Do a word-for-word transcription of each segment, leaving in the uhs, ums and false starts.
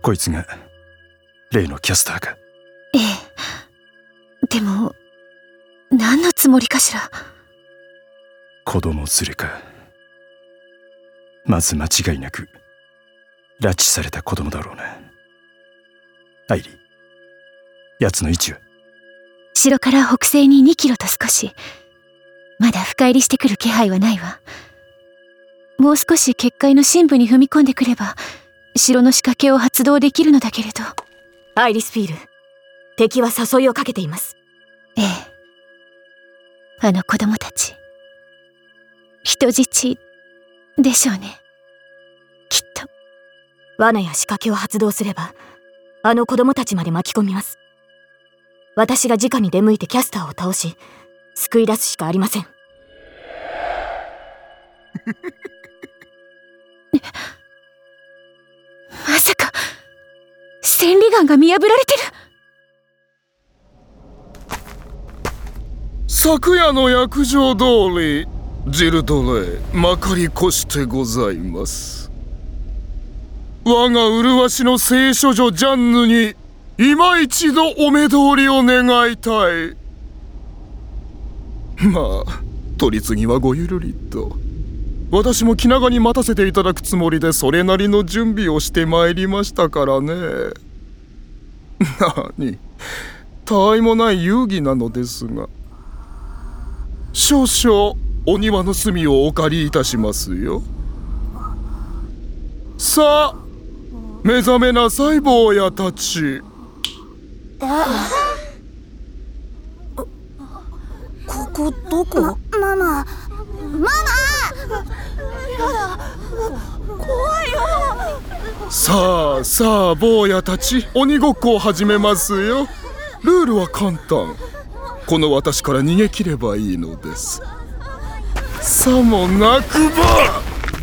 こいつが例のキャスターか？ ええ。でも何のつもりかしら。 子供連れか。まず間違いなく拉致された子供だろうな。アイリー、奴の位置は？ 城から北西ににキロと少し。まだ深入りしてくる気配はないわ。もう少し結界の深部に踏み込んでくれば城の仕掛けを発動できるのだけれど。 アイリスフィール、敵は誘いをかけています。 ええ。あの子供たち人質でしょうね、きっと。 罠や仕掛けを発動すればあの子供たちまで巻き込みます。私が直に出向いてキャスターを倒し救い出すしかありません。 まさか千里眼が見破られてる。 昨夜の約定通りジルドレイまかり越してございます。我が麗しの聖処女ジャンヌに今一度お目通りを願いたい。まあ取り次ぎはごゆるりと。私も気長に待たせていただくつもりでそれなりの準備をしてまいりましたからね。なに、たわいもない遊戯なのですが、少々お庭の隅をお借りいたしますよ。さあ目覚めなさい坊やたち。 ここどこ？ ま、ママママやだ、怖いよ。 さあさあ坊やたち、鬼ごっこを始めますよ。ルールは簡単。この私から逃げ切ればいいのです。さもなくば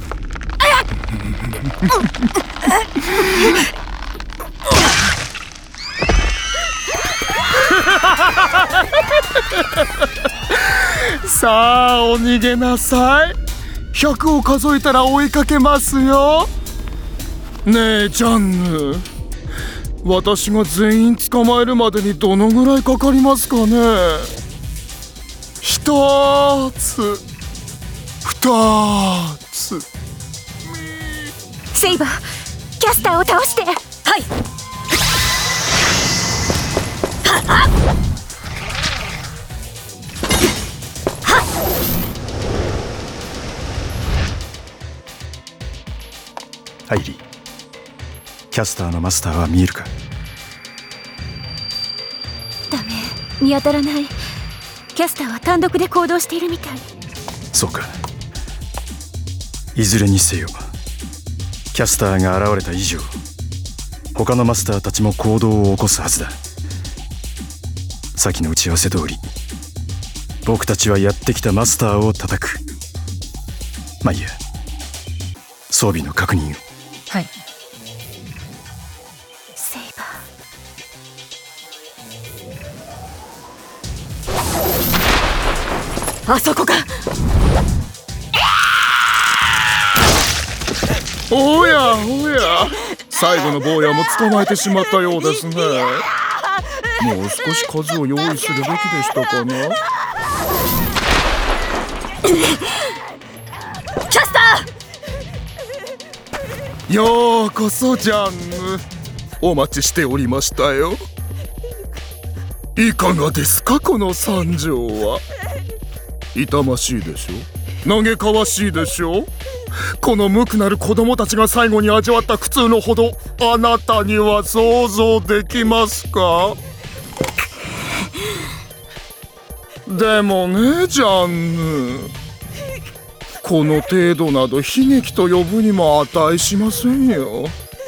さあお逃げなさい。ひゃくを数えたら追いかけますよ。ねえジャンヌ、私が全員捕まえるまでにどのぐらいかかりますかね？ひとつ、ふたつ。 セイバー、キャスターを倒して。はい。 アイリー、キャスターのマスターは見えるか？ ダメ、見当たらない。キャスターは単独で行動しているみたい。 そうか。いずれにせよキャスターが現れた以上他のマスターたちも行動を起こすはずだ。先の打ち合わせ通り僕たちはやってきたマスターを叩く。まあいいや、装備の確認を。 はい。セイバー、 あそこか。 おやおや、最後の坊やも捕まえてしまったようですね。もう少し数を用意するべきでしたかな。 キャスター、ようこそジャンヌ、お待ちしておりましたよ。いかがですかこの惨状は。痛ましいでしょ、嘆かわしいでしょ。この無垢なる子供たちが最後に味わった苦痛のほど、あなたには想像できますか？でもねジャンヌ、この程度など悲劇と呼ぶにも値しませんよ。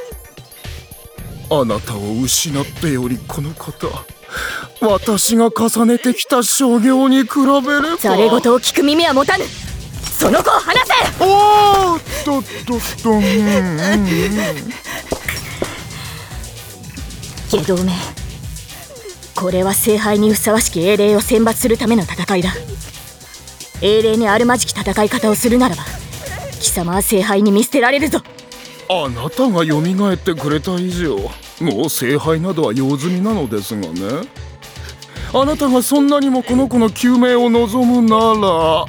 あなたを失ってよりこの方、私が重ねてきた所業に比べれば。 ざれ言を聞く耳は持たぬ。その子を離せ。 おーっとっとっと、うんうんうん。 下道め、これは聖杯にふさわしき英霊を選抜するための戦いだ。英霊にあるまじき戦い方をするならば貴様は聖杯に見捨てられるぞ。 あなたが蘇ってくれた以上、もう聖杯などは用済みなのですがね。あなたがそんなにもこの子の救命を望むなら、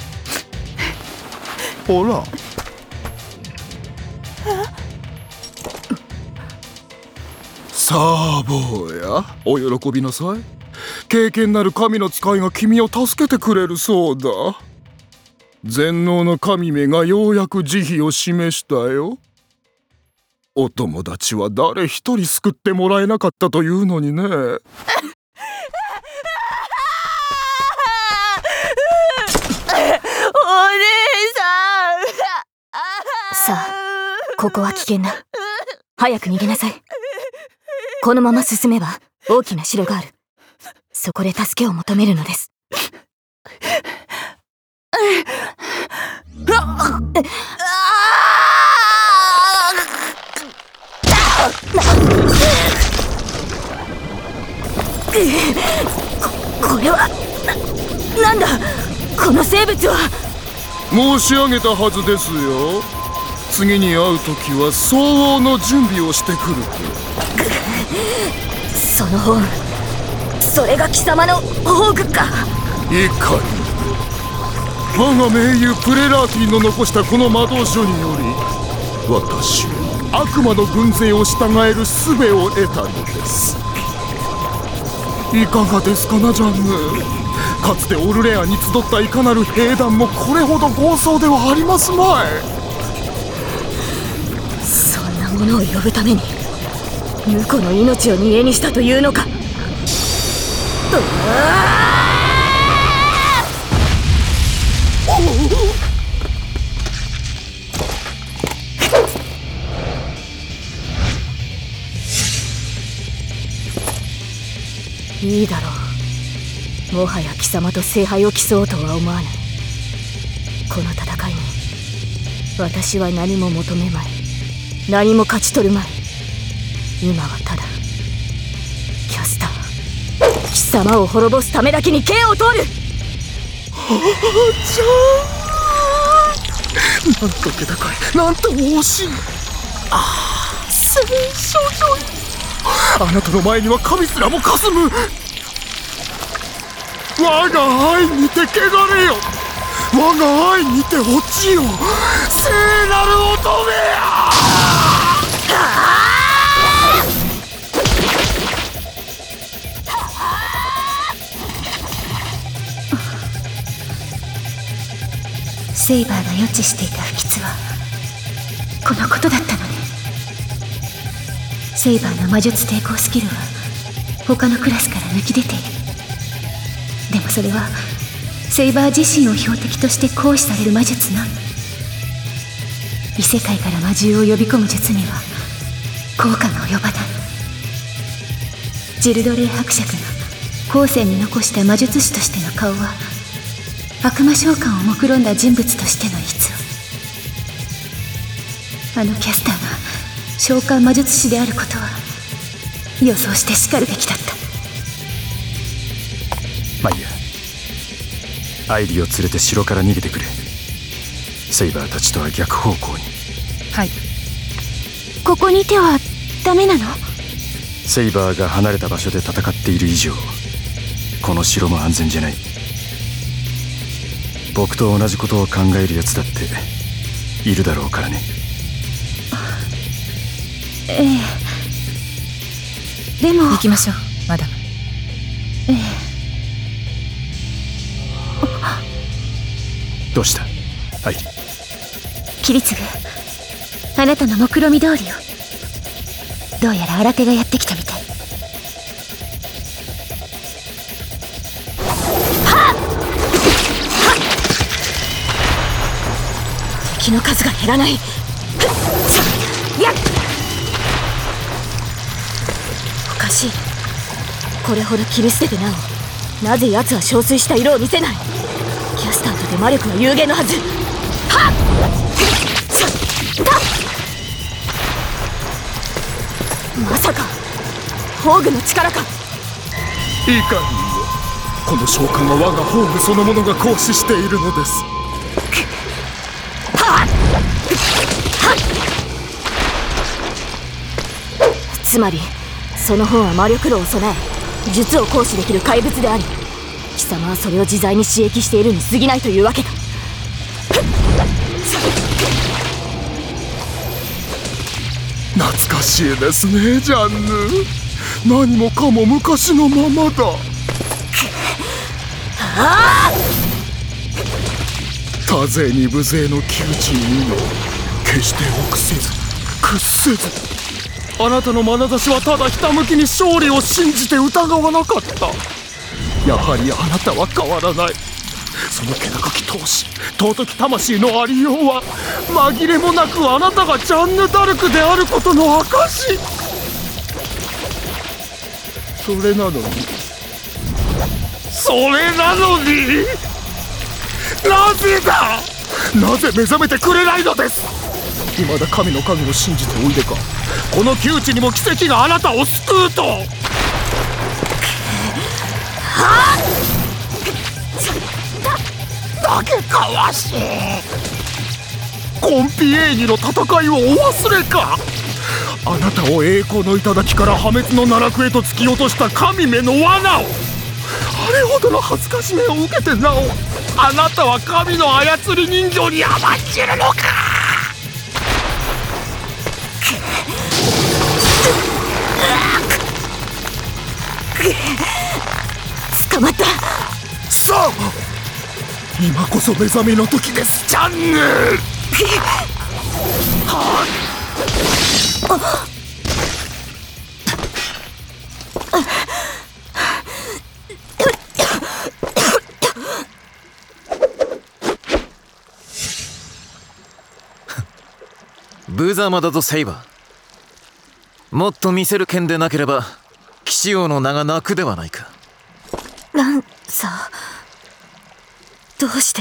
ほら。さあ坊や、お喜びなさい。経験なる神の使いが君を助けてくれるそうだ。全能の神めがようやく慈悲を示したよ。お友達は誰一人救ってもらえなかったというのにね。 さあ、ここは危険だ。早く逃げなさい。このまま進めば大きな城がある。そこで助けを求めるのです。こ、これはな、なんだこの生物は。 申し上げたはずですよ。次に会う時は相応の準備をしてくると。 そのホーム、それが貴様のホーグか。 いかに我が盟友プレラーティの残したこの魔導書により、私は悪魔の軍勢を従える術を得たのです。いかがですかな、ジャンヌ。かつてオルレアンに集ったいかなる兵団もこれほど豪壮ではありますまい。 そんなものを呼ぶために婿の命を煮えにしたというのか。うわいいだろう。もはや貴様と聖杯を競おうとは思わない。この戦いに私は何も求めまい。何も勝ち取るまい。今はただキャスター、貴様を滅ぼすためだけに剣を取る。 はあ、じゃあなんと気高い、なんと惜しい。ああ、戦勝女優。あなたの前には神すらもかすむ。我が愛にて汚れよ、我が愛にて落ちよ、聖なる乙女や。 セイバーが予知していた不吉はこのことだったのね。セイバーの魔術抵抗スキルは他のクラスから抜き出ている。でもそれはセイバー自身を標的として行使される魔術のみ。異世界から魔獣を呼び込む術には効果が及ばない。ジルドレイ伯爵が後世に残した魔術師としての顔は悪魔召喚を目論んだ人物としての逸話。あのキャスターが召喚魔術師であることは予想してしかるべきだった。 まあいいや、アイリを連れて城から逃げてくれ。セイバーたちとは逆方向に。 はい。ここにいてはダメなの？ セイバーが離れた場所で戦っている以上、この城も安全じゃない。僕と同じことを考えるやつだっているだろうからね。 ええ。でも行きましょう、マダム。 えどうしたアイリ。 キリツグ、あなたの目論見通りよ。どうやら新手がやってきたみたい。 敵の数が減らない。やっおかしい。これほど切り捨ててなお、なぜ奴は憔悴した色を見せない。キャスターとて魔力は有限のはず。はっまさかホーグの力か。 いかにもこの召喚は我がホーグそのものが行使しているのです。 つまりその本は魔力炉を備え術を行使できる怪物であり、貴様はそれを自在に刺激しているに過ぎないというわけだ。 懐かしいですねジャンヌ。何もかも昔のままだ。多勢に無勢の窮地にも決して臆せず屈せず、あなたの眼差しはただひたむきに勝利を信じて疑わなかった。やはりあなたは変わらない。その気高き闘志、尊き魂のありようは紛れもなくあなたがジャンヌ・ダルクであることの証。それなのにそれなのになぜだ、なぜ目覚めてくれないのです。未だ神の影を信じておいでか。この窮地にも奇跡があなたを救うと。だけかわしいコンピエーニの戦いをお忘れか。あなたを栄光の頂から破滅の奈落へと突き落とした神めの罠を、あれほどの恥ずかしめを受けてなおあなたは神の操り人形に甘んじるのか。 捕まった。 さあ今こそ目覚めの時ですジャンヌ。はあ無様だぞセイバー。もっと見せる剣でなければ騎士王の名が泣くではないか。 ランサー、どうして。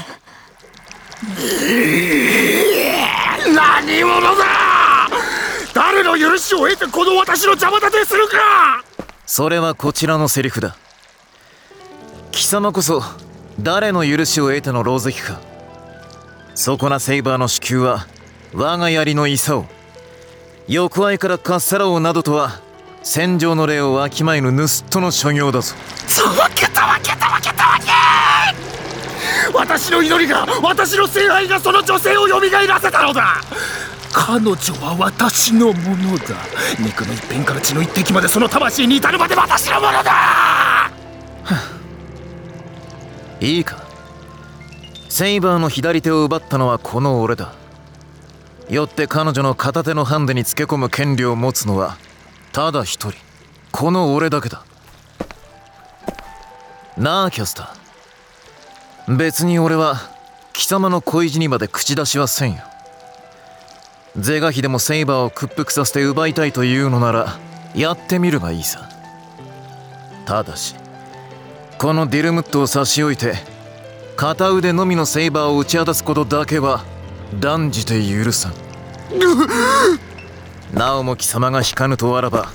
何者だ。誰の許しを得てこの私の邪魔立てするか。 それはこちらのセリフだ。貴様こそ誰の許しを得ての狼藉か。そこなセイバーの支給は我が槍の勇を、横合いからかっさらおうなどとは戦場の礼をわきまえぬ盗人の所業だぞ。 たわけたわけたわけたわけ。私の祈りが、私の聖杯がその女性を蘇らせたのだ。彼女は私のものだ。肉の一片から血の一滴までその魂に至るまで私のものだ。 いいか、セイバーの左手を奪ったのはこの俺だ。よって彼女の片手のハンデにつけ込む権利を持つのはただ一人、この俺だけだ。なあキャスター、別に俺は貴様の恋路にまで口出しはせんよ。是が非でもセイバーを屈服させて奪いたいというのならやってみるがいいさ。ただしこのディルムットを差し置いて片腕のみのセイバーを打ち果たすことだけは断じて許さん。なおも貴様が引かぬとあらば、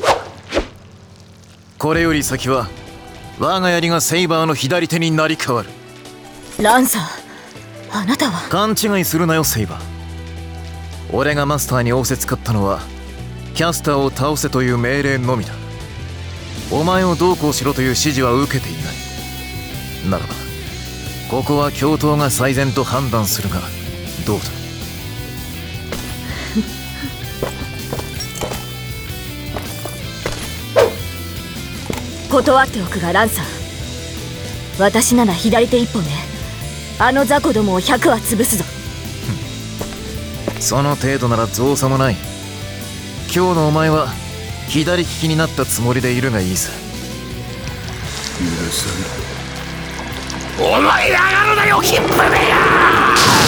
これより先は我が槍がセイバーの左手になり変わる。 ランサー、あなたは。 勘違いするなよセイバー。俺がマスターに仰せつかったのはキャスターを倒せという命令のみだ。お前をどうこうしろという指示は受けていない。ならばここは教頭が最善と判断するがどうだ。 断っておくがランサー、私なら左手一本であの雑魚どもをひゃくは潰すぞ。 その程度なら造作もない。今日のお前は左利きになったつもりでいるがいいさ。 許せない。お前やがるなよキップめや。